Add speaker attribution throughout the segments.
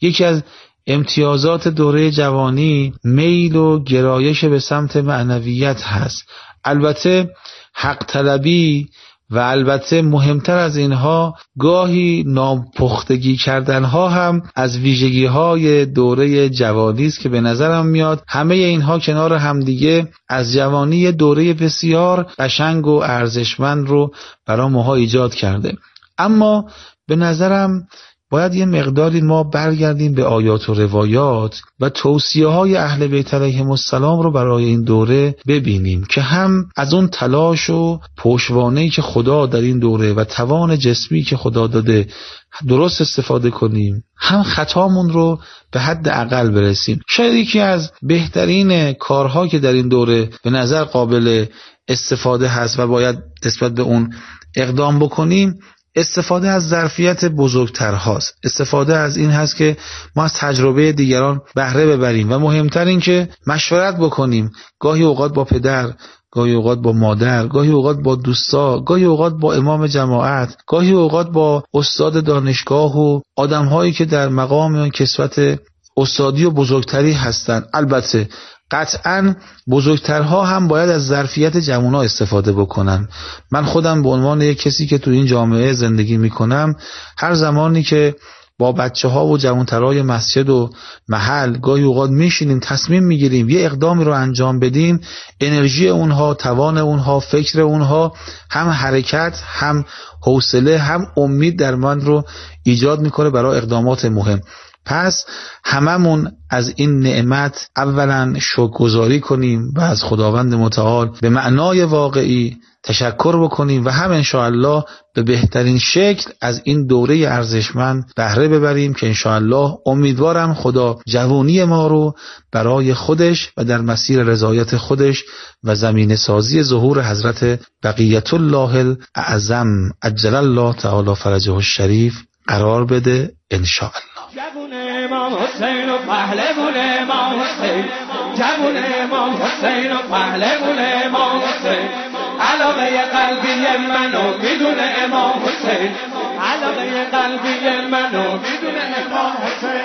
Speaker 1: یکی از امتیازات دوره جوانی میل و گرایش به سمت معنویت هست. البته حق طلبی و البته مهمتر از اینها گاهی ناپختگی کردنها هم از ویژگی‌های دوره جوانی است که به نظرم میاد همه اینها کنار همدیگه از جوانی دوره بسیار قشنگ و ارزشمند رو برای ماها ایجاد کرده. اما به نظرم باید یه مقداری ما برگردیم به آیات و روایات و توصیه‌های اهل بیت علیهم السلام رو برای این دوره ببینیم که هم از اون تلاش و پشتوانه‌ای که خدا در این دوره و توان جسمی که خدا داده درست استفاده کنیم، هم خطامون رو به حد اقل برسیم. شاید یکی از بهترین کارها که در این دوره به نظر قابل استفاده هست و باید نسبت به اون اقدام بکنیم، استفاده از ظرفیت بزرگتر هاست. استفاده از این هست که ما از تجربه دیگران بهره ببریم و مهمتر این که مشورت بکنیم، گاهی اوقات با پدر، گاهی اوقات با مادر، گاهی اوقات با دوستا، گاهی اوقات با امام جماعت، گاهی اوقات با استاد دانشگاه و آدم‌هایی که در مقام کسوت استادی و بزرگتری هستند. البته قطعاً بزرگترها هم باید از ظرفیت جوان‌ها استفاده بکنن. من خودم به عنوان یک کسی که تو این جامعه زندگی میکنم، هر زمانی که با بچه‌ها و جوان‌ترهای مسجد و محل گاهی اوقات میشینیم تصمیم میگیریم یه اقدامی رو انجام بدیم، انرژی اونها، توان اونها، فکر اونها هم حرکت، هم حوصله، هم امید در من رو ایجاد میکنه برای اقدامات مهم. پس هممون از این نعمت اولا شکرگزاری کنیم و از خداوند متعال به معنای واقعی تشکر بکنیم و هم انشاءالله به بهترین شکل از این دوره ارزشمند بهره ببریم که انشاءالله امیدوارم خدا جوانی ما رو برای خودش و در مسیر رضایت خودش و زمینه سازی ظهور حضرت بقیت الله الاعظم عجل الله تعالی فرجه الشریف قرار بده انشاءالله.
Speaker 2: جوون امام حسین و پهلوون امام حسین، جوون امام حسین و پهلوون امام حسین، علاقه قلبی منو میدونه امام حسین، علاقه قلبی منو میدونه امام حسین.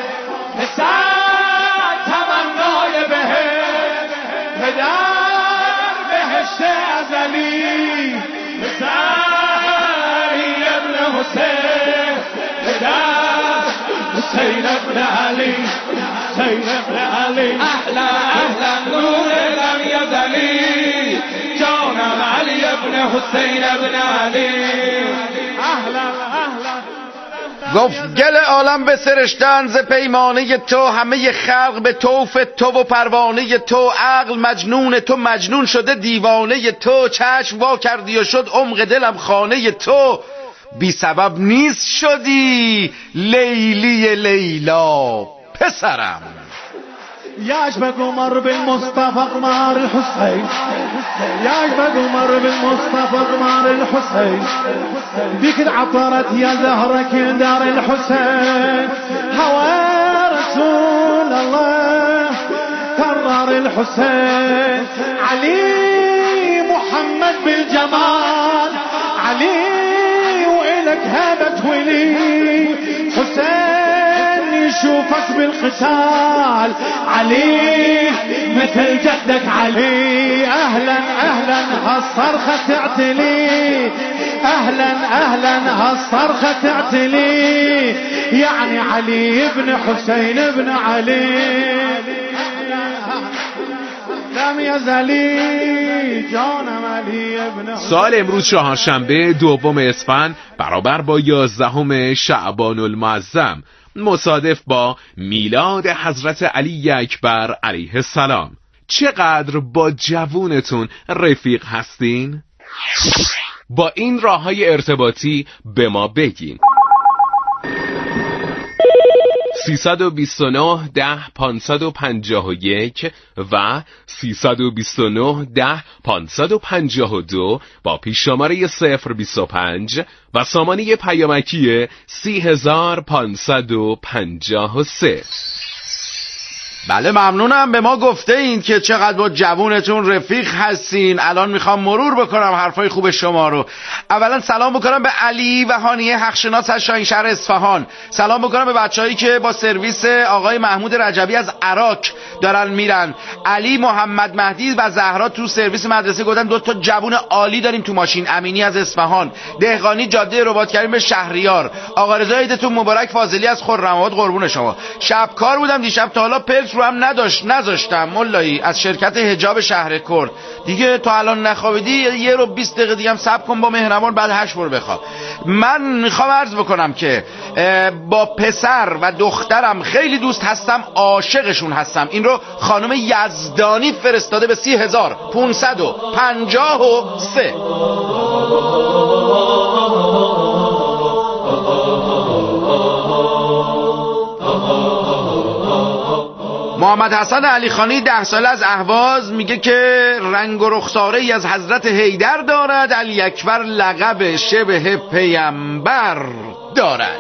Speaker 2: پسر تمنای بهشت، پدر بهشت ازلی، پسر ابن حسین، پدر حسین ابن علی، حسین ابن علی. اهلا اهلا نور لم یزلی، جانم علی ابن حسین ابن علی. اهلا اهلا.
Speaker 3: گفت گل عالم به سرشتن ز پیمانه تو، همه خلق به توف تو و پروانه تو، عقل مجنون تو مجنون شده دیوانه تو، چشم وا کردی و شد عمق دلم خانه تو، بی سبب نیست شدی لیلی لیلا پسرم.
Speaker 2: يعجبك عمر بالمصطفى قمر الحسين، يعجبك عمر بالمصطفى قمر الحسين، بك عطرت يا زهرة كل دار الحسين، هوى رسول الله كرر الحسين، علي محمد بالجمال، علي وإلك هبة ولي، حسين يشوفك بالقتال، علي مثل جدك علي. اهلا اهلا هالصرخة تعتلي، اهلا اهلا هالصرخة تعتلي، يعني علي ابن حسين ابن علي لم يزلي جانم علی ابن.
Speaker 4: سال امروز چهارشنبه دوم اسفند برابر با 11 شعبان المعظم مصادف با میلاد حضرت علی اکبر علیه السلام. چقدر با جوونتون رفیق هستین؟ با این راههای ارتباطی به ما بگین. 329 10 551 و 329 10 552 با پیش شماره 025 و سامانه پیامکی 30553.
Speaker 3: بله ممنونم. به ما گفته این که چقدر با جوونتون رفیق هستین. الان میخوام مرور بکنم حرفای خوب شما رو. اولا سلام بکنم به علی و هانیه حقشناس از شاهینشهر اصفهان. سلام بکنم به بچه‌هایی که با سرویس آقای محمود رجبی از عراق دارن میرن. علی، محمد مهدی و زهرا تو سرویس مدرسه گفتن 2 تا جوون عالی داریم تو ماشین. امینی از اصفهان، دهقانی جاده رباط کریم به شهریار. آقا رضا عیدتون مبارک. فاضلی از خرم‌آباد قربون شما. شبکار بودم دیشب تا حالا پلس رو هم نذاشتم مولایی از شرکت حجاب شهر کرد. دیگه تا الان نخوابیدی 1 رو 20 دقیقه دیگه هم صبر کن با مهربان، بعد 8 برو بخواب. من میخوام عرض بکنم که با پسر و دخترم خیلی دوست هستم، عاشقشون هستم. این رو خانم یزدانی فرستاده به 30553. محمد حسن علیخانی 10 ساله از اهواز میگه که رنگ و رخساره ای از حضرت حیدر دارد، علی اکبر لقب شبه پیامبر دارد.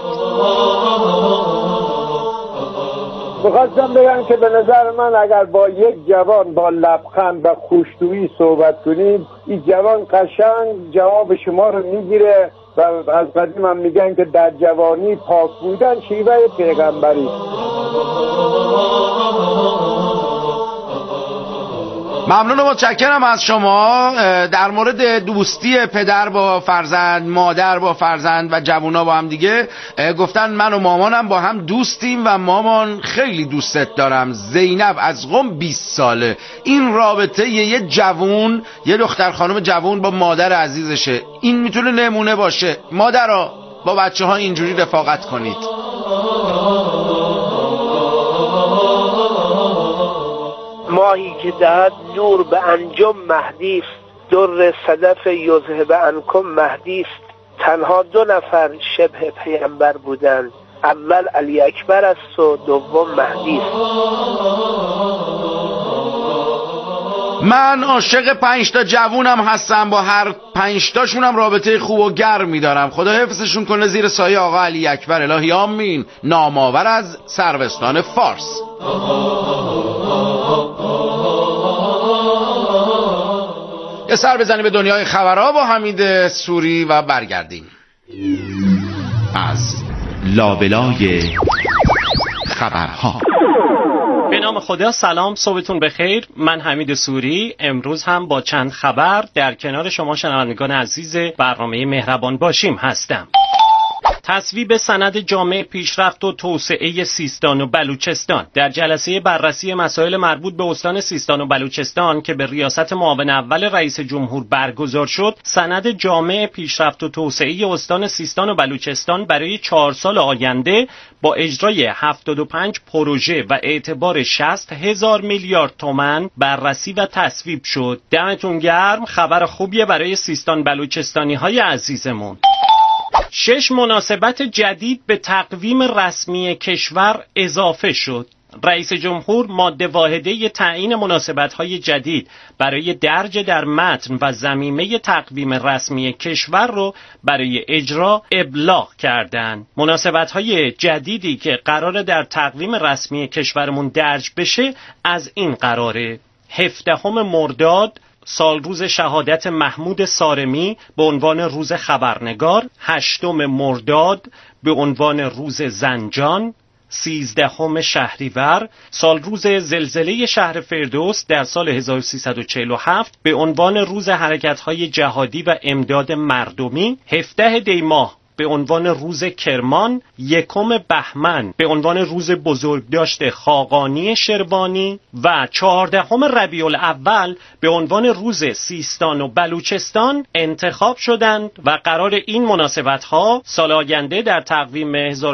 Speaker 5: میخواستم بگم که به نظر من اگر با یک جوان با لبخند و خوش‌طویی صحبت کنید، این جوان قشنگ جواب شما رو میگیره و از قدیم هم میگن که در جوانی پاک بودن شیوه پیغمبری.
Speaker 3: ممنون و متشکرم از شما. در مورد دوستی پدر با فرزند، مادر با فرزند و جوونا با هم دیگه گفتن من و مامانم با هم دوستیم و مامان خیلی دوستت دارم. زینب از قم 20 ساله. این رابطه یه جوون، یه دختر خانم جوون با مادر عزیزشه. این میتونه نمونه باشه. مادرها با بچه ها اینجوری رفاقت کنید.
Speaker 6: ماهی که دهد نور به انجم مهدی است، در صدف یذهب عنکم مهدی است. تنها 2 نفر شبه پیامبر بودند، اول علی اکبر است و دوم مهدی است.
Speaker 3: من عاشق 5 تا جوونم هستم، با هر 5 تاشونم رابطه خوب و گرمی دارم. خدا حفظشون کنه زیر سایه آقا علی اکبر. الهی آمین. نامآور از سروستان فارس. یه سر بزنیم به دنیای خبرها با حمید سوری و برگردیم.
Speaker 7: از لابلای خبرها.
Speaker 8: به نام خدا. سلام، صبحتون بخیر. من حمید سوری امروز هم با چند خبر در کنار شما شنوندگان عزیز برنامه مهربان باشیم هستم. تصویب سند جامع پیشرفت و توسعه سیستان و بلوچستان. در جلسه بررسی مسائل مربوط به استان سیستان و بلوچستان که به ریاست معاون اول رئیس جمهور برگزار شد، سند جامع پیشرفت و توسعه استان سیستان و بلوچستان برای 4 سال آینده با اجرای 75 پروژه و اعتبار 60,000 میلیارد تومان بررسی و تصویب شد. دمتون گرم. خبر خوبیه برای سیستان بلوچستانی های عزیزمون. 6 مناسبت جدید به تقویم رسمی کشور اضافه شد. رئیس جمهور ماده واحده تعیین مناسبت‌های جدید برای درج در متن و ضمیمه تقویم رسمی کشور رو برای اجرا ابلاغ کردند. مناسبت‌های جدیدی که قراره در تقویم رسمی کشورمون درج بشه از این قراره: 17 مرداد سال روز شهادت محمود سارمی به عنوان روز خبرنگار، 8 مرداد به عنوان روز زنجان، 13 شهریور سال روز زلزله شهر فردوس در سال 1347 به عنوان روز حرکت‌های جهادی و امداد مردمی، 17 دی ماه به عنوان روز کرمان، 1 بهمن به عنوان روز بزرگداشت خاقانی شروانی و 14 ربیع الاول به عنوان روز سیستان و بلوچستان انتخاب شدند و قرار این مناسبت‌ها سال آینده در تقویم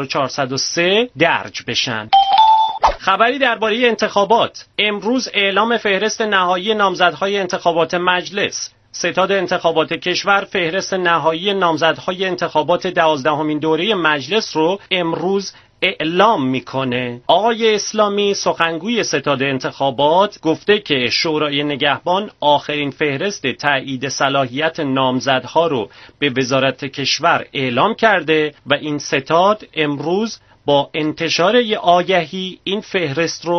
Speaker 8: 1403 درج بشن. خبری درباره انتخابات. امروز اعلام فهرست نهایی نامزدهای انتخابات مجلس. ستاد انتخابات کشور فهرست نهایی نامزدهای انتخابات 12مین دوره مجلس رو امروز اعلام میکنه. آقای اسلامی سخنگوی ستاد انتخابات گفته که شورای نگهبان آخرین فهرست تایید صلاحیت نامزدها رو به وزارت کشور اعلام کرده و این ستاد امروز با انتشار آگهی این فهرست رو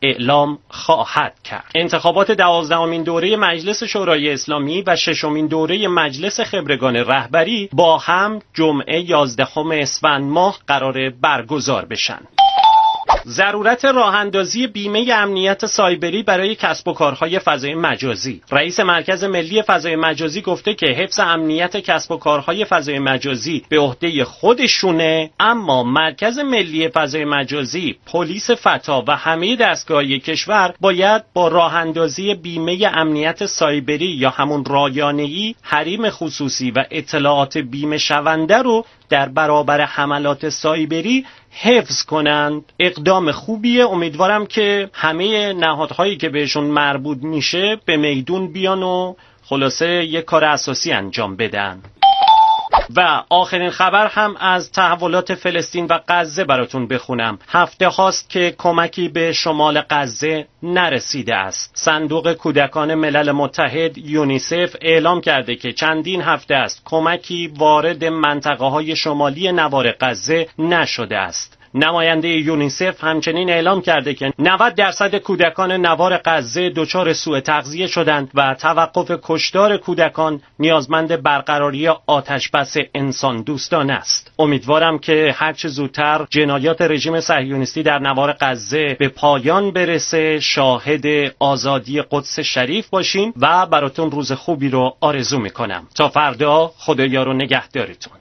Speaker 8: اعلام خواهد کرد. انتخابات 12مین دوره مجلس شورای اسلامی و 6مین دوره مجلس خبرگان رهبری با هم جمعه 11 اسفند ماه قرار برگزار بشن. ضرورت راه‌اندازی بیمه امنیت سایبری برای کسب و کارهای فضای مجازی. رئیس مرکز ملی فضای مجازی گفته که حفظ امنیت کسب و کارهای فضای مجازی به عهده خودشونه، اما مرکز ملی فضای مجازی، پلیس فتا و همه دستگاه‌های کشور باید با راه‌اندازی بیمه امنیت سایبری یا همون رایانه‌ای حریم خصوصی و اطلاعات بیمه شونده رو در برابر حملات سایبری حفظ کنند. اقدام خوبیه. امیدوارم که همه نهادهایی که بهشون مربوط میشه به میدون بیان و خلاصه یک کار اساسی انجام بدن. و آخرین خبر هم از تحولات فلسطین و غزه براتون بخونم. هفته هاست که کمکی به شمال غزه نرسیده است. صندوق کودکان ملل متحد یونیسف اعلام کرده که چندین هفته است کمکی وارد منطقه های شمالی نوار غزه نشده است. نماینده یونیسف همچنین اعلام کرده که 90% کودکان نوار غزه دچار سوء تغذیه شدند و توقف کشتار کودکان نیازمند برقراری آتشبس انسان دوستانه است. امیدوارم که هرچه زودتر جنایات رژیم صهیونیستی در نوار غزه به پایان برسه، شاهد آزادی قدس شریف باشیم و براتون روز خوبی رو آرزو میکنم. تا فردا خدایا رو نگهدارتون.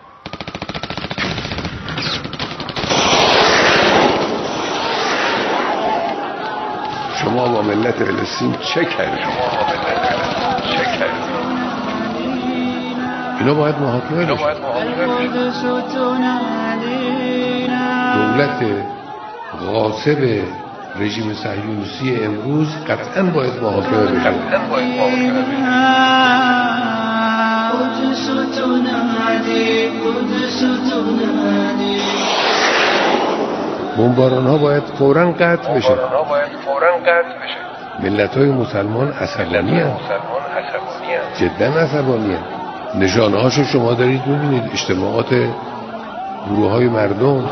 Speaker 9: شما با ملت فلسطین چه کردید؟ اینا باید محاکمه بشه. دولت غاصب رژیم صهیونیستی امروز قطعاً باید محاکمه بشه. بمباران ها باید فوراً قطع بشه. ملت های مسلمان عصبانی هست، جدا عصبانی هست. نشانه هاشو شما دارید میبینید، اجتماعات گروه های مردم.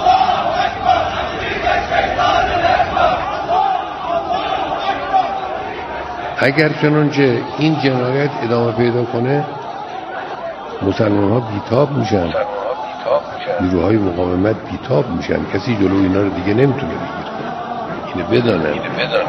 Speaker 9: اگر چنانچه این جنایت ادامه پیدا کنه مسلمان ها بیتاب میشن، نیروهای مقاومت بیتاب میشن، کسی جلو اینا رو دیگه نمیتونه بگیره. اینو بدانن.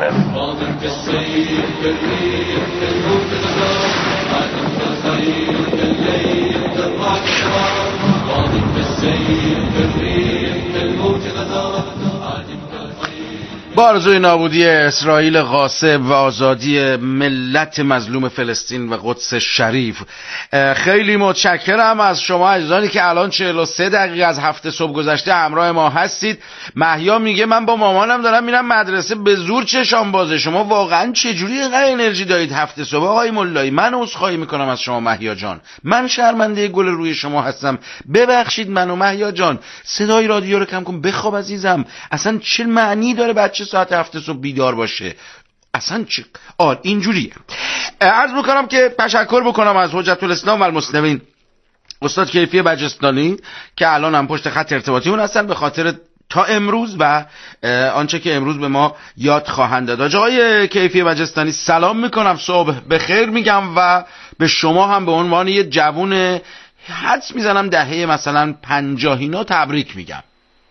Speaker 3: با آرزوی نابودی اسرائیل غاصب و آزادی ملت مظلوم فلسطین و قدس شریف، خیلی متشکرم از شما عزیزانی که الان 43 دقیقه از 7 صبح گذشته همراه ما هستید. مهیا میگه من با مامانم دارم میرم مدرسه، به زور چشام بازه. شما واقعا چجوری اینقدر انرژی دارید 7 صبح؟ آقای ملایی من عذرخواهی میکنم از شما مهیا جان، من شرمنده گل روی شما هستم، ببخشید منو. مهیا جان صدای رادیو رو کم کن، بخواب عزیزم. اصلا چه معنی داره بچه ساعت 7 صبح بیدار باشه؟ اصلا چه اینجوریه. عرض میکنم که تشکر بکنم از حجت الاسلام و المسلمین استاد کیفی بجستانی که الان هم پشت خط ارتباطی اون هستن، به خاطر تا امروز و آنچه که امروز به ما یاد خواهند داد. آقای کیفی بجستانی سلام میکنم، صبح بخیر میگم و به شما هم به عنوان یه جوون حدس میزنم دهه مثلا 50 اینا تبریک میگم.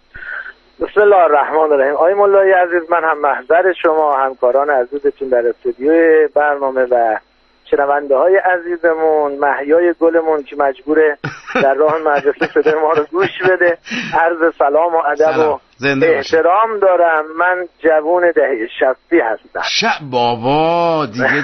Speaker 6: بسم الله الرحمن الرحیم. آقای مولایی عزیز، من هم محضر شما، همکاران عزیزتون در استودیوی برنامه و شنونده های عزیزمون، مهیای گلمون که مجبوره در راه مدرسه شده ما رو گوش بده، عرض سلام و ادب و احترام دارم. من جوون دهه 60 هستم.
Speaker 3: بابا دیگه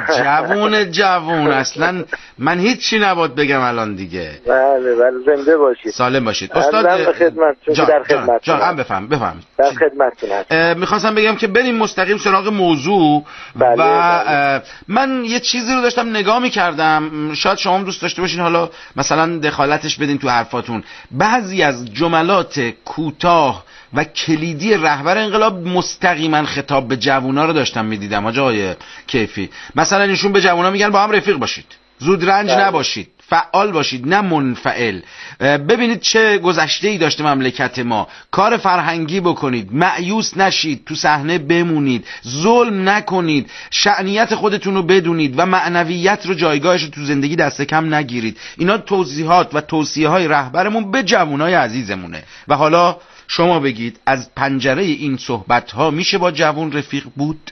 Speaker 3: جوون اصلا من هیچی نباید بگم الان دیگه.
Speaker 6: بله زنده باشید،
Speaker 3: سالم باشید استاد.
Speaker 6: در خدمتتون.
Speaker 3: جان هم بفهم
Speaker 6: در خدمتتون هستم.
Speaker 3: میخواستم بگم که بریم مستقیم سراغ موضوع.
Speaker 6: بله،
Speaker 3: و من یه چیزی رو داشتم نگاه میکردم، شاید شما هم دوست داشته باشین حالا مثلا دخالتش بدین تو حرفاتون. بعضی از جملات کوتاه و کلیدی رهبر انقلاب مستقیما خطاب به جوونا رو داشتم میدیدم. آقای کیفی مثلا ایشون به جوونا میگن با هم رفیق باشید، زود رنج نباشید، فعال باشید نه منفعل. ببینید چه گذشته‌ای داشته مملکت ما، کار فرهنگی بکنید، مایوس نشید، تو صحنه بمونید، ظلم نکنید، شأنیت خودتون رو بدونید و معنویت رو جایگاهش رو تو زندگی دست کم نگیرید. اینا توضیحات و توصیه‌های رهبرمون به جوانای عزیزمونه. و حالا شما بگید از پنجره این صحبت‌ها میشه با جوان رفیق بود؟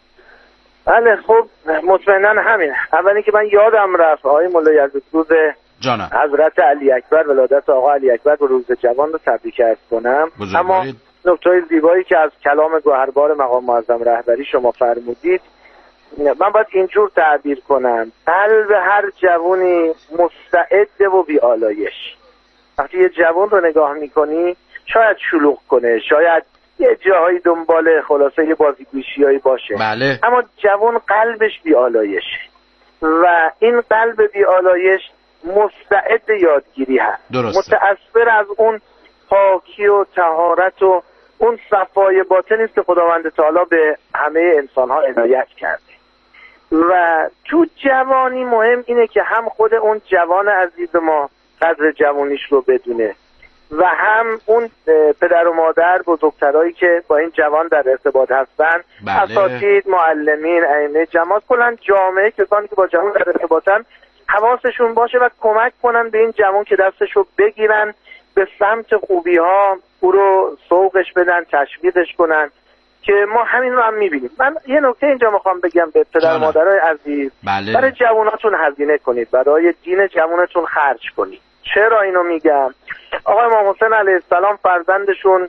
Speaker 6: بله خب مطمئنا همین. اولی که من یادم رفت آقای مولا یزدگرد
Speaker 3: جانم
Speaker 6: حضرت علی اکبر ولادت آقا علی اکبر به روز جوان رو تبریک عرض کنم. اما نکته زیبایی که از کلام گوهربار مقام معظم رهبری شما فرمودید من باید اینجور تعبیر کنم: قلب هر جوانی مستعد و بی‌آلایش. وقتی یه جوان رو نگاه میکنی شاید شلوغ کنه، شاید یه جاهایی دنبال خلاصه یه بازیگوشیایی باشه،
Speaker 3: بله.
Speaker 6: اما جوان قلبش بی‌آلایشه و این قلب بی‌آلایش مستعد یادگیری هست.
Speaker 3: درسته.
Speaker 6: متأثر از اون پاکی و طهارت و اون صفای باطنی است که خداوند تعالی به همه انسان‌ها عنایت کرده. و تو جوانی مهم اینه که هم خود اون جوان عزیز ما قدر جوانیش رو بدونه و هم اون پدر و مادر بزرگترایی که با این جوان در ارتباط هستن،
Speaker 3: بله.
Speaker 6: اساتید، معلمین، ائمه جماعت، کلا جامعه، کسانی که با جوان در ارتباطن حواسشون باشه و کمک کنن به این جوان که دستش رو بگیرن به سمت خوبی ها، او رو سوقش بدن، تشویقش کنن که ما همین رو هم میبینیم. من یه نکته اینجا میخوام بگم به پدر مادرای عزیز،
Speaker 3: بله.
Speaker 6: برای جواناتون هزینه کنید، برای دین جوانتون خرج کنید. چرا اینو میگم؟ آقای امام حسین علیه السلام فرزندشون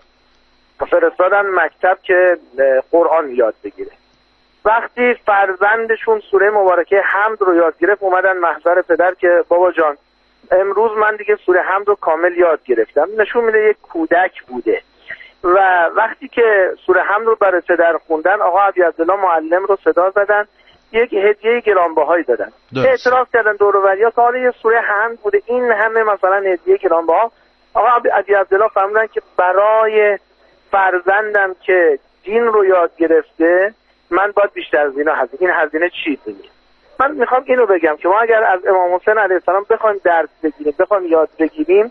Speaker 6: فرستادن مکتب که قرآن یاد بگیره. وقتی فرزندشون سوره مبارکه حمد رو یاد گرفت اومدن محضر پدر که بابا جان امروز من دیگه سوره حمد رو کامل یاد گرفتم. نشون میده یک کودک بوده. و وقتی که سوره حمد رو برای پدر خوندن آقا عبدالله معلم رو صدا زدن، یک هدیه گرانبهایی دادن. اعتراض کردن دور و بریا که آره یه سوره حمد بوده این همه مثلا هدیه گرانبها. آقا عبدالله فهمیدن که برای فرزندم که دین رو یاد گرفته من باید بیشتر از این هزینه چی بدیم. من میخوام اینو بگم که ما اگر از امام حسین علیه السلام بخوایم درس بگیریم، بخوایم یاد بگیریم،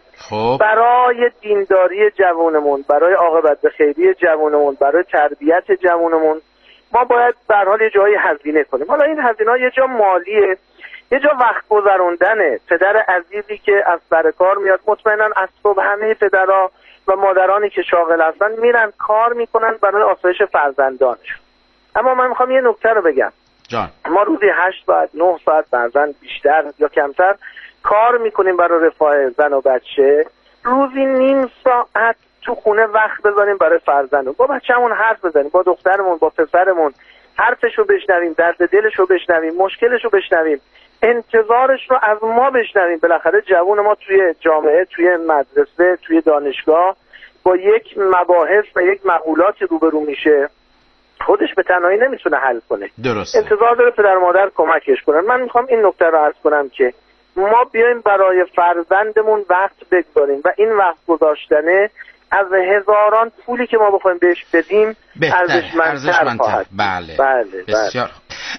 Speaker 6: برای دینداری جوانمون، برای عاقبت به خیری جوانمون، برای تربیت جوانمون ما باید به هر حال یه جایی هزینه کنیم. حالا این هزینه‌ها یه جا مالیه، یه جا وقت گذروندنه. پدر عزیزی که از سر کار میاد، مطمئنا از صبح همه پدرها و مادرانی که شاغل هستن میرن کار میکنن برای آسایش فرزندانشون. اما من میخوام یه نکته رو بگم
Speaker 3: جان.
Speaker 6: ما روزی 8 ساعت 9 ساعت بعضن بیشتر یا کمتر کار میکنیم برای رفاه زن و بچه، روزی نیم ساعت تو خونه وقت بذاریم برای فرزندمون، با بچه‌مون حرف بزنیم، با دخترمون، با پسرمون حرفشو بشنویم، درد دلشو بشنویم، مشکلشو بشنویم، انتظارش رو از ما بشنویم. بالاخره جوان ما توی جامعه، توی مدرسه، توی دانشگاه با یک مباحث و یک مقولاتی روبرو میشه خودش به تنهایی نمیتونه حل کنه.
Speaker 3: درست.
Speaker 6: انتظار داره پدر مادر کمکش کنن. من میخوام این نکته رو عرض کنم که ما بیایم برای فرزندمون وقت بگذاریم و این وقت گذاشتنه از هزاران پولی که ما بخوایم بهش بدیم ارزشمندتر خواهد.
Speaker 3: بله. بسیار.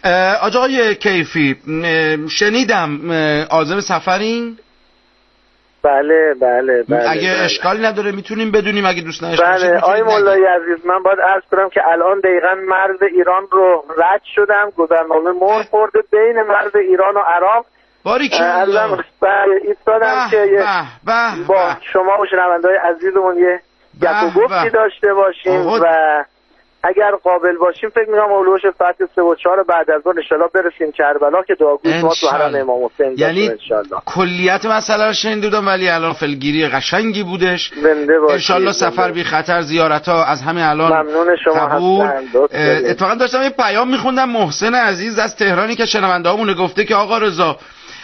Speaker 3: آقای کیفی شنیدم عازم سفرین؟
Speaker 6: بله.
Speaker 3: اگه اشکالی نداره میتونیم بدونیم، اگه دوست نداشته باشید.
Speaker 6: بله آقای مولای عزیز، من باید عرض کنم که الان دقیقاً مرز ایران رو رد شدم، گذرنامه مهر خورده بین مرز ایران و عراق.
Speaker 3: باریکلا.
Speaker 6: بله ایستادم که با شما و شنونده‌های عزیزمون یه گپ و گفتی داشته باشیم و اگر قابل باشیم فکر می‌کنم اولوش ساعت 3 و 4 بعد از ظهر ان شاءالله برسیم کربلا که دعاگوی ما تو حرم امام حسین باشه ان شاءالله.
Speaker 3: کلیت مسئله رو شنیدم ولی الان فلگیری قشنگی بودش. ان شاءالله سفر بی خطر، زیارت‌ها از همین الان
Speaker 6: ممنون شما هستید.
Speaker 3: اتفاقا داشتم یه پیام می‌خوندم محسن عزیز از تهرانی که شنونده‌هامون گفته که آقا رضا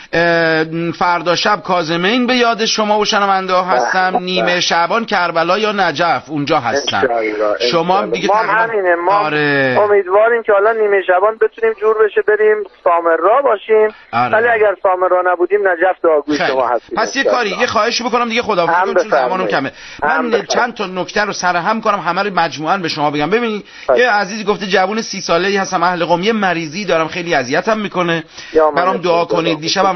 Speaker 3: فردا شب کاظمین به یاد شما و شنونده ها هستم، نیمه شعبان کربلا یا نجف اونجا هستم. شما دیگه
Speaker 6: ما همینه، ما امیدواریم که حالا نیمه شعبان بتونیم جور بشه بریم سامرا باشیم، ولی اگر سامرا نبودیم نجف دعاگوی شما هستیم.
Speaker 3: پس یه کاری یه خواهشی بکنم دیگه خداحافظی چون زمانم کمه. من چند تا نکته رو سرهم کنم همه رو مجموعاً به شما بگم. ببینید یه عزیزی گفته جوون 30 ساله‌ای هستم، اهل قم، یه مریضی دارم خیلی اذیتم میکنه، برام دعا کنید. دیشبم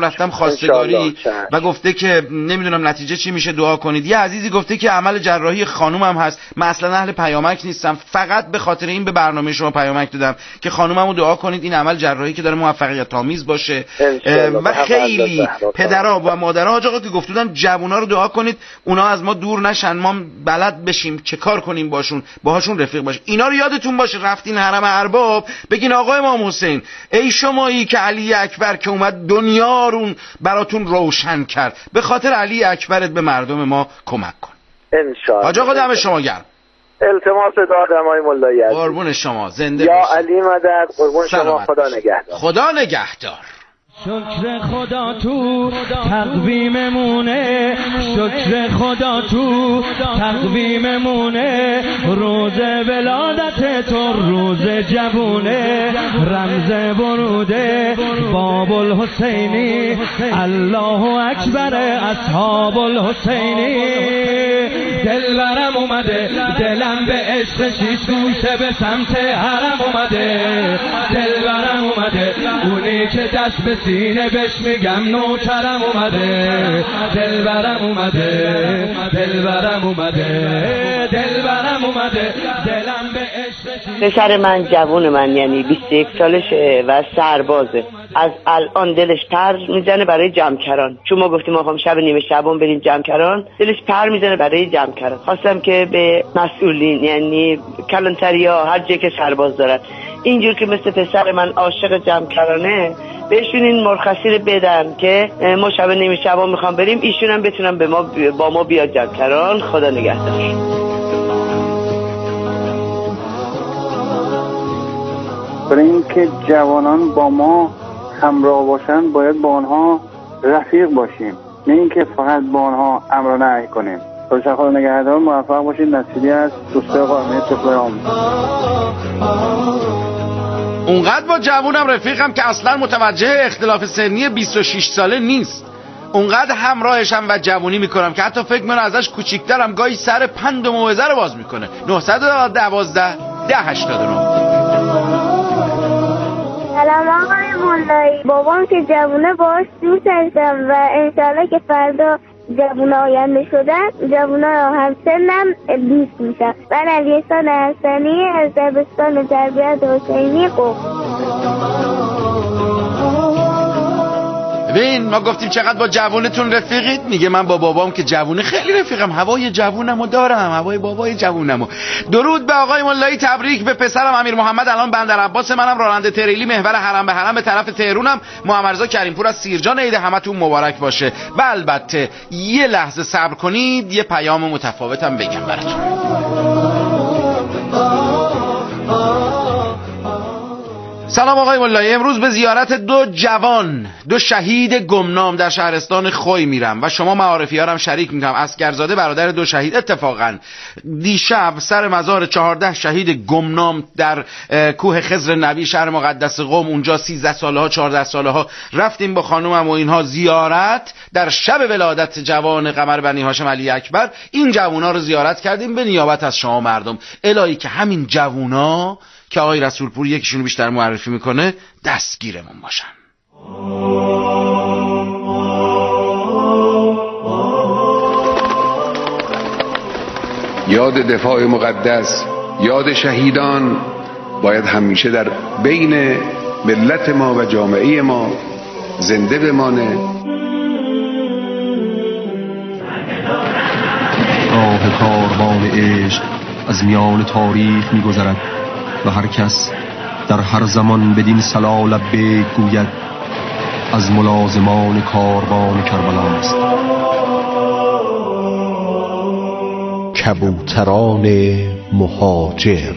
Speaker 3: رفتم خواستگاری و گفته که نمیدونم نتیجه چی میشه دعا کنید. یه عزیزی گفته که عمل جراحی خانومم هست، من اصلا اهل پیامک نیستم، فقط به خاطر این به برنامه شما پیامک دادم که خانوممو دعا کنید این عمل جراحی که داره موفقیت آمیز باشه. و خیلی پدرها و مادرها حاج آقا که گفتودن جوونا رو دعا کنید اونا از ما دور نشن، ما بلد بشیم چه کار کنیم باهاشون رفیق باشیم. اینا رو یادتون باشه رفتین حرم ارباب بگین آقا امام حسین ای شمایی که علی اکبر که اومد دنیا رو براتون روشن کرد، به خاطر علی اکبرت به مردم ما کمک کن
Speaker 6: ان شاء الله.
Speaker 3: حاج آقا دم شما گرم.
Speaker 6: التماس دادم آقای ملایی عزیز.
Speaker 3: قربون شما زنده
Speaker 6: یا
Speaker 3: باشید.
Speaker 6: علی مدد. قربون شما. خدا نگهدار.
Speaker 3: خدا نگهدار.
Speaker 2: شکر خدا تو تقویممونه، شکر خدا تو تقویممونه، روز ولادت تو روز جوونه، رمز بروده باب الحسینی، الله اکبر اصحاب الحسینی. دلبرم اومده دلم به عشق شیش گوشه به سمت حرم اومده، دلبرم اومده اونی که دست به سینه بهش میگم نوکرم اومده، دلبرم اومده دلبرم اومده دلبرم اومده دلم به عشق.
Speaker 10: پسر من جوون من یعنی 21 سالشه و سربازه، از الان دلش پر میزنه برای جمکران، چون ما گفتیم آقا شب نیمه شبان بریم جمکران، دلش پر میزنه برای جمکران. خواستم که به مسئولین یعنی کلانتریا هر جایی که سرباز دارن اینجور که مثل پسر من عاشق جمکرانه بهشون این مرخصی رو بدن که ما شب نیمه شبان میخوام بریم، ایشون هم بتونن با ما بیاد جمکران. خدا نگهدار.
Speaker 5: برای اینکه جوانان با ما همراه باشن باید با آنها رفیق باشیم، نه اینکه فقط با آنها امر و نهی کنیم. خدا نگهدار. موفق باشید. نصیری از دوسته قائمه طفل آموزشی.
Speaker 3: اونقدر با جوونم رفیقم که اصلا متوجه اختلاف سنی 26 ساله نیست، اونقدر همراهشم و جوونی میکنم که حتی فکر من ازش کوچیکترم، گاهی سر پند و موعظه رو باز میکنه. 912 1089.
Speaker 11: سلام آقای مولایی، بابام که جوونه باش دوست داشتم و انشالله که فردا جوون آینده شدن جوونای همسنم دوست میشن. من علیحسان حسنی از دبستان تربیت حسینی قم.
Speaker 3: ببین ما گفتیم چقدر با جوونتون رفیقید، میگه من با بابام که جوونه خیلی رفیقم، هوای جوونمو دارم، هوای بابای جوونمو. درود به آقای مولایی، تبریک به پسرم امیر محمد الان بندر عباس، منم راننده تریلی محور حرم به حرم به طرف تهرونم. محمد رضا کریمپور از سیرجان، عید همتون مبارک باشه. و البته یه لحظه صبر کنید یه پیام متفاوتم بگم براتون. سلام آقای مولایی، امروز به زیارت دو شهید گمنام در شهرستان خوی میرم و شما معارفیارم شریک میکنم. اسکرزاده برادر دو شهید اتفاقا دیشب سر مزار 14 شهید گمنام در کوه خضر نبی شهر مقدس قم، اونجا 13 ساله ها 14 ساله ها رفتیم با خانومم و اینها زیارت در شب ولادت جوان قمر بنی هاشم علی اکبر. این جوونا رو زیارت کردیم به نیابت از شما مردم، الهی که همین جوونا که آقای رسولپور یکیشونو بیشتر معرفی میکنه دستگیرمون باشن.
Speaker 9: یاد دفاع مقدس، یاد شهیدان باید همیشه در بین ملت ما و جامعه ما زنده بمانه.
Speaker 12: راه کاروان عشق از میان تاریخ می‌گذرد و هر کس در هر زمان بدین صلا لبیک گوید از ملازمان کاروان کربلا است.
Speaker 13: کبوتران مهاجر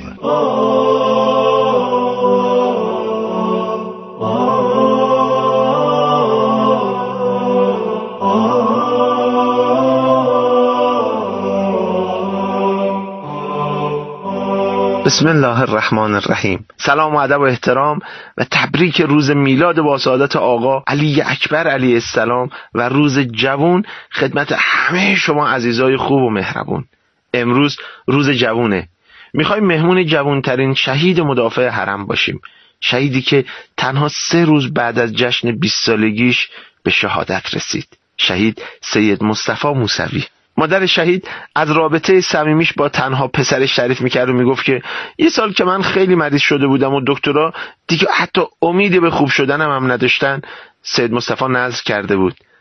Speaker 6: بسم الله الرحمن الرحیم. سلام و ادب و احترام و تبریک روز میلاد با سعادت آقا علی اکبر علیه السلام و روز جوون خدمت همه شما عزیزای خوب و مهربون. امروز روز جوونه، میخوایم مهمون جوانترین شهید مدافع حرم باشیم، شهیدی که تنها 3 روز بعد از جشن 20 سالگیش
Speaker 3: به شهادت رسید. شهید سید مصطفی موسوی. مادر شهید از رابطه صمیمیش با تنها پسرش تعریف میکرد و میگفت که یه سال که من خیلی مریض شده بودم و دکترها دیگه حتی امیدی به خوب شدنم هم نداشتن، سید مصطفی نذر کرده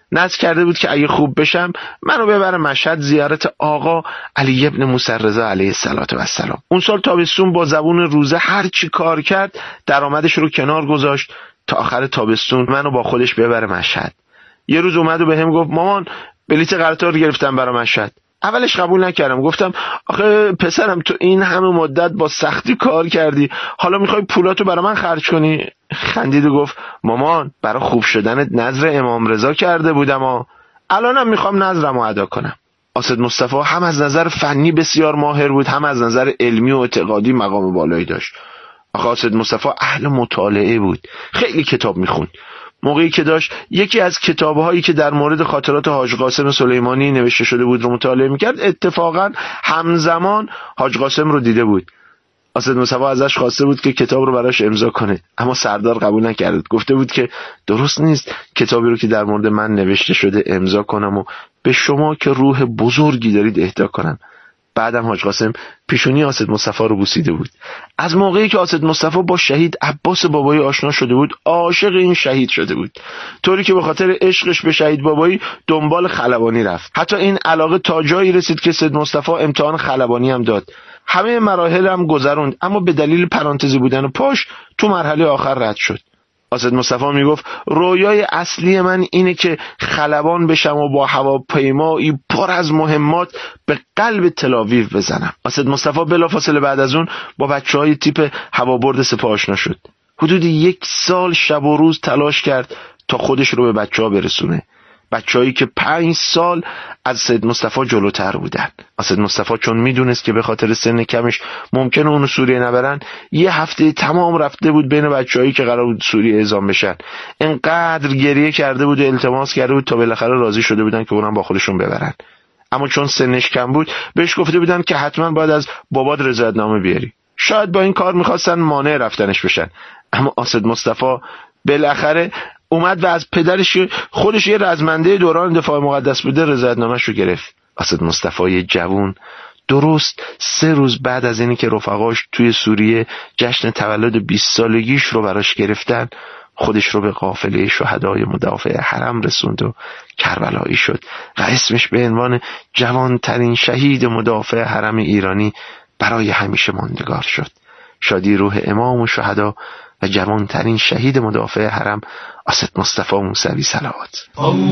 Speaker 3: بود که اگه خوب بشم منو ببره مشهد زیارت آقا علی ابن موسی رضا علیه السلام. اون سال تابستون با زبون روزه هر چی کار کرد درآمدش رو کنار گذاشت تا آخر تابستون منو با خودش ببره مشهد. یه روز اومد و بهم گفت مامان بلیت قطار گرفتم برای مشهد. اولش قبول نکردم، گفتم آخه پسرم تو این همه مدت با سختی کار کردی، حالا میخوای پولاتو برای من خرج کنی؟ خندید و گفت مامان برای خوب شدنت نذر امام رضا کرده بودم و الانم میخوام نذرمو ادا کنم. اسد مصطفی هم از نظر فنی بسیار ماهر بود، هم از نظر علمی و اعتقادی مقام بالایی داشت. آخه اسد مصطفی اهل مطالعه بود، خیلی کتاب میخوند. موقعی که داشت یکی از کتاب‌هایی که در مورد خاطرات حاج قاسم سلیمانی نوشته شده بود رو مطالعه می‌کرد، اتفاقا همزمان حاج قاسم رو دیده بود. اسد مصطفی ازش خواسته بود که کتاب رو براش امضا کنه، اما سردار قبول نکرد. گفته بود که درست نیست کتابی رو که در مورد من نوشته شده امضا کنم و به شما که روح بزرگی دارید اهدا کنم. بعدم حاج قاسم پیشونی اسد مصطفی رو بوسیده بود. از موقعی که اسد مصطفی با شهید عباس بابایی آشنا شده بود عاشق این شهید شده بود، طوری که به خاطر عشقش به شهید بابایی دنبال خلبانی رفت. حتی این علاقه تا جایی رسید که اسد مصطفی امتحان خلبانی هم داد. همه مراحل هم گذروند، اما به دلیل پرانتزی بودن پاش تو مرحله آخر رد شد. اسد مصطفی میگفت رویای اصلی من اینه که خلبان بشم و با هواپیمایی پر از مهمات به قلب تل‌آویو بزنم. اسد مصطفی بلافاصله بعد از اون با بچه‌های تیپ هوابرد سپاه آشنا شد. حدود 1 سال شب و روز تلاش کرد تا خودش رو به بچه‌ها برسونه، بچه‌هایی که 5 سال از سید مصطفی جلوتر بودن. اسد مصطفی چون میدونست که به خاطر سن کمش ممکنه اونو سوریه نبرن، 1 هفته تمام رفته بود بین بچه‌هایی که قرار بود سوریه اعزام بشن. انقدر گریه کرده بود و التماس کرده بود تا بالاخره راضی شده بودن که اونم با خودشون ببرن. اما چون سنش کم بود بهش گفته بودن که حتما باید از بابات رضایتنامه بیاری. شاید با این کار می‌خواستن مانع رفتنش بشن، اما اسد مصطفی بالاخره اومد و از پدرش خودش یه رزمنده دوران دفاع مقدس بوده رضایتنامه‌اش رو گرفت. اسد مصطفی جوون درست 3 روز بعد از اینی که رفقاش توی سوریه جشن تولد 20 سالگیش رو براش گرفتن، خودش رو به قافله شهدای مدافع حرم رسوند و کربلایی شد و اسمش به عنوان جوانترین شهید مدافع حرم ایرانی برای همیشه ماندگار شد. شادی روح امام و شهدا و جوانترین شهید مدافع حرم اسد مصطفی موسوی صلوات.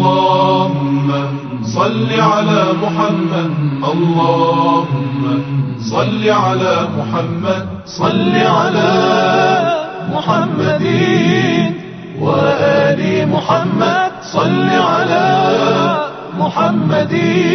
Speaker 14: اللهم صل على محمد، اللهم صل على محمد، صل على محمد و آل محمد، صل على محمد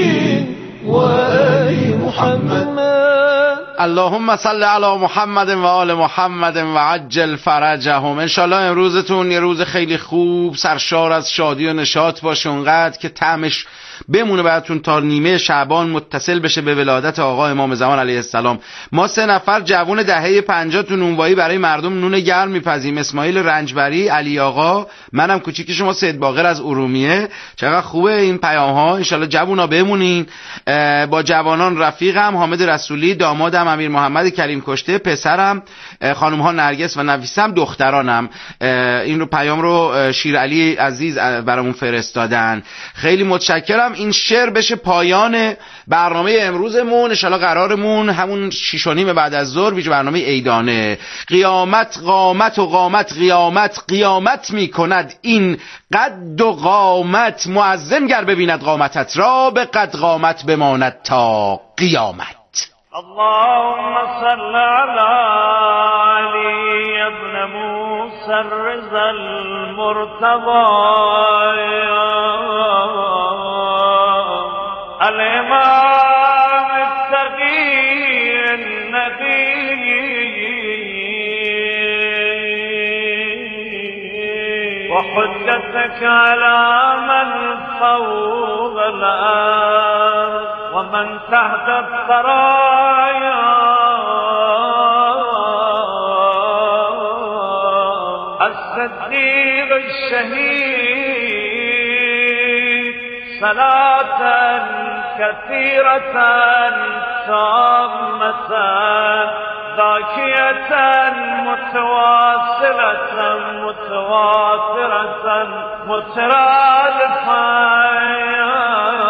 Speaker 14: و آل محمد.
Speaker 3: اللهم صل علی محمد و آل محمد و عجل فرجهم. انشالله امروزتون یه روز خیلی خوب سرشار از شادی و نشاط باشه، اونقدر که طعمش بمونه براتون تا نیمه شعبان متصل بشه به ولادت آقا امام زمان علیه السلام. ما 3 نفر جوون دهه 50 تو نونوایی برای مردم نون گرم میپزیم. اسماعیل رنجبری، علی آقا، منم کوچیک شما سید باقر از ارومیه. چقدر خوبه این پیام ها، انشالله جوونا بمونین. با جوانان رفیقم حامد رسولی، دامادم امیر محمد کریم کشته، پسرم خانم ها نرگس و نفیسم، دخترانم. این رو پیام رو شیر علی عزیز برامون فرستادن، خیلی متشکرم. این شعر بشه پایان برنامه امروزمون. انشالله قرارمون همون 6:30 بعد از ظهر ویژه برنامه عیدانه. قیامت قامت و قامت قیامت، قیامت می کند این قد و قامت. معظم گر ببیند قامتت را، به قد قامت بماند تا قیامت.
Speaker 2: اللهم صل على علي ابن موسى الرضا المرتضى الإمام التقي النبي وحجتك على من فوق الأرض ومن تحت الثرايا الصديق الشهيد صلاة كثيرة تامة ذاكية متواصلة متواترة مترادفة